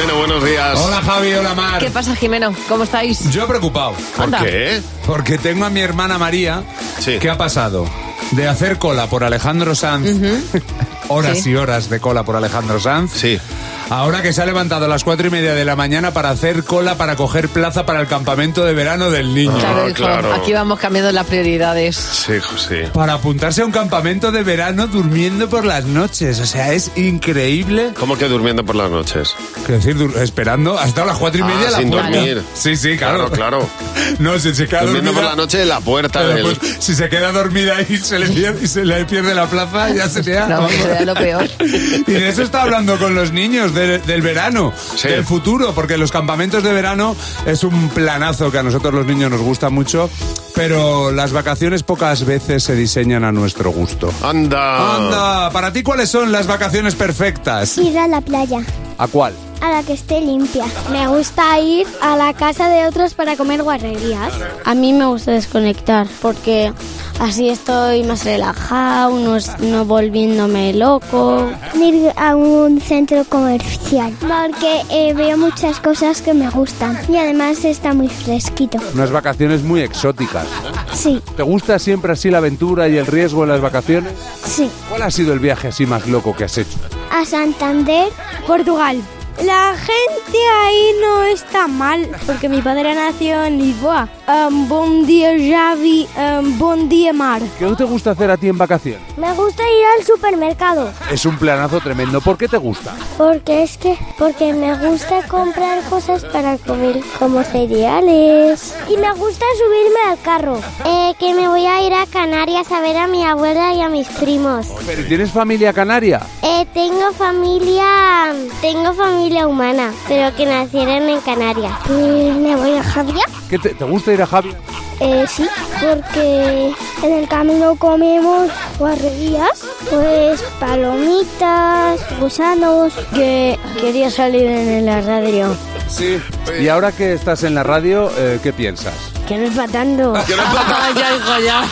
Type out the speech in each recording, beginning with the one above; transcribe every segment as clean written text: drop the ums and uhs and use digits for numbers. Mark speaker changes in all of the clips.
Speaker 1: Jimeno, buenos días.
Speaker 2: Hola Javi, hola Mar.
Speaker 3: ¿Qué pasa, Jimeno? ¿Cómo estáis?
Speaker 2: Yo preocupado.
Speaker 1: ¿Por
Speaker 3: Anda.
Speaker 1: qué?
Speaker 2: Porque tengo a mi hermana María,
Speaker 1: Sí.
Speaker 2: que ha pasado de hacer cola por Alejandro Sanz, horas
Speaker 3: Sí.
Speaker 2: y horas de cola por Alejandro Sanz,
Speaker 1: Sí.
Speaker 2: ahora que se ha levantado a las 4:30 de la mañana para hacer cola para coger plaza para el campamento de verano del niño.
Speaker 3: Claro, hijo,
Speaker 1: claro.
Speaker 3: aquí vamos cambiando las prioridades.
Speaker 1: Sí, José.
Speaker 2: Para apuntarse a un campamento de verano durmiendo por las noches. O sea, es increíble.
Speaker 1: ¿Cómo que durmiendo por las noches?
Speaker 2: Quiero decir, esperando hasta las 4:30 a la
Speaker 1: sin
Speaker 2: puerta.
Speaker 1: dormir.
Speaker 2: Sí, sí, claro.
Speaker 1: Claro.
Speaker 2: No, si se queda
Speaker 1: Durmiendo por
Speaker 2: dormida...
Speaker 1: la noche en la puerta
Speaker 2: Pero,
Speaker 1: del...
Speaker 2: pues, si se queda dormida y se le pierde la plaza, ya sería...
Speaker 3: No, que sería lo peor.
Speaker 2: Y de eso está hablando con los niños, del verano,
Speaker 1: Sí.
Speaker 2: del futuro, porque los campamentos de verano es un planazo que a nosotros los niños nos gusta mucho, pero las vacaciones pocas veces se diseñan a nuestro gusto.
Speaker 1: ¡Anda!
Speaker 2: Anda, para ti, ¿cuáles son las vacaciones perfectas?
Speaker 4: Ir a la playa,
Speaker 2: ¿A cuál?
Speaker 4: a la que esté limpia. Me gusta ir a la casa de otros para comer guarrerías.
Speaker 5: A mí me gusta desconectar porque así estoy más relajado, no volviéndome loco.
Speaker 4: Ir a un centro comercial porque veo muchas cosas que me gustan y además está muy fresquito.
Speaker 2: Unas vacaciones muy exóticas.
Speaker 4: Sí,
Speaker 2: ¿Te gusta siempre así la aventura y el riesgo en las vacaciones?
Speaker 4: sí.
Speaker 2: ¿Cuál ha sido el viaje así más loco que has hecho?
Speaker 4: A Santander, Portugal.
Speaker 5: La gente ahí no está mal porque mi padre nació en Lisboa. Buen día Javi, buen día Mar.
Speaker 2: ¿Qué te gusta hacer a ti en vacaciones?
Speaker 4: Me gusta ir al supermercado
Speaker 2: Es un planazo tremendo. ¿Por qué te gusta?
Speaker 4: porque me gusta comprar cosas para comer como cereales y me gusta subirme al carro. Que me voy a ir a Canarias a ver a mi abuela y a mis primos.
Speaker 2: ¿Pero tienes familia canaria?
Speaker 4: Tengo familia humana, pero que nacieron en Canarias. Me voy a Javier.
Speaker 2: ¿Qué te gusta ir a Javi?
Speaker 4: Sí, porque en el camino comemos guarrerías, pues palomitas, gusanos.
Speaker 5: Que quería salir en la radio.
Speaker 2: Sí. Y ahora que estás en la radio, ¿qué piensas?
Speaker 5: Que no es patando.
Speaker 3: Ya, hijo, ya.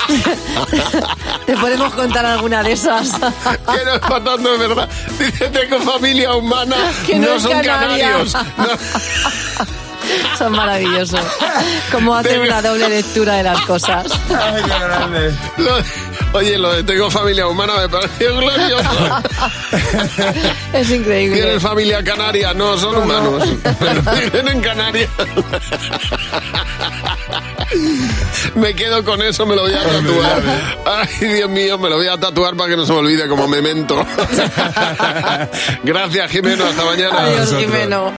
Speaker 3: Te podemos contar alguna de esas.
Speaker 1: Que no es patando, de verdad. Dice, tengo familia humana,
Speaker 3: Que no es
Speaker 1: son
Speaker 3: canaria.
Speaker 1: canarios. No.
Speaker 3: Son maravillosos. Como hacen una doble lectura de las cosas.
Speaker 2: Ay, qué grande.
Speaker 1: Oye, lo de tengo familia humana me pareció glorioso.
Speaker 3: Es increíble.
Speaker 1: ¿Tienes familia canaria? No, son humanos. Pero viven en Canarias. Me quedo con eso, me lo voy a tatuar. Ay, Dios mío, me lo voy a tatuar para que no se me olvide como memento. Gracias, Jimeno. Hasta mañana.
Speaker 3: Adiós, Jimeno.